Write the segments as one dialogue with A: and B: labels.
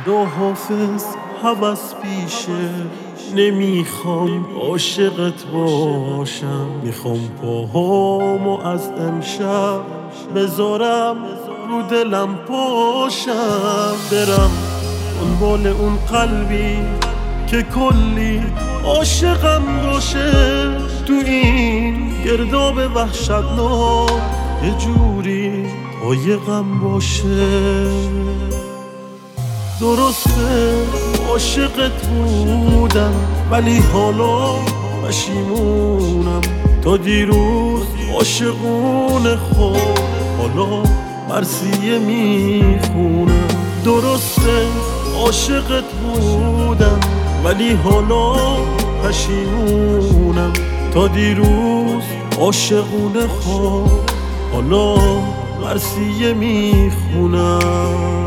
A: خدا حافظ هوس پیشه، نمیخوام عاشقت باشم. میخوام پاهامو از امشب بذارم رو دلم پاشم، برم دنبال اون قلبی که کلی عاشقم باشه. تو این گرداب وحشتناک یه جوری عایقم باشه. درسته عاشقت بودم ولی حالا پشیمونم. تا دیروز عاشقونه خود، حالا مرثیه میخونم. درسته عاشقت بودم ولی حالا پشیمونم. تا دیروز عاشقونه خود، حالا مرثیه میخونم.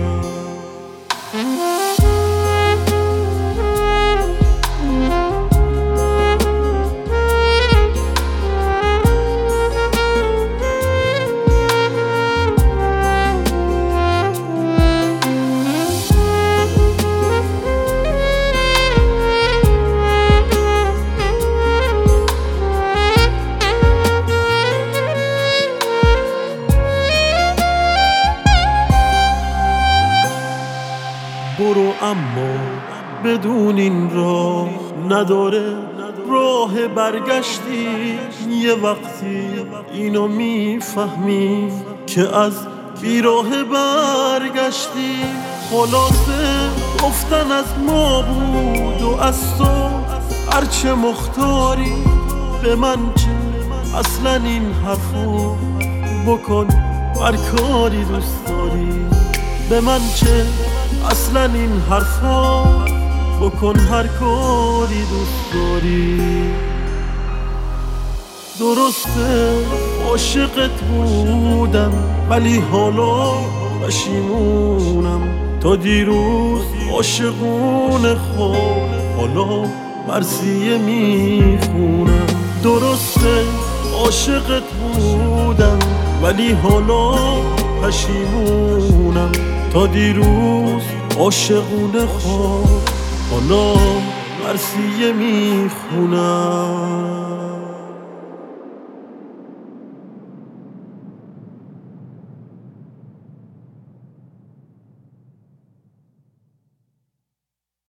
A: برو اما بدون این راه نداره راه برگشتی. یه وقتی اینو میفهمی که از بیراه برگشتی. خلاصه گفتن از ما بود و از تو هرچه مختاری. به من چه اصلا این حرفو بکن هر کاری دوست داری. به من چه اصلا این حرفا بکن هر کاری دوست داری. درسته عاشقت بودم ولی حالا پشیمونم. تا دیروز عاشقونه خود، حالا مرثیه میخونم. درسته عاشقت بودم ولی حالا پشیمونم. تا دیروز عاشقونه خود، حالا مرثیه میخونم.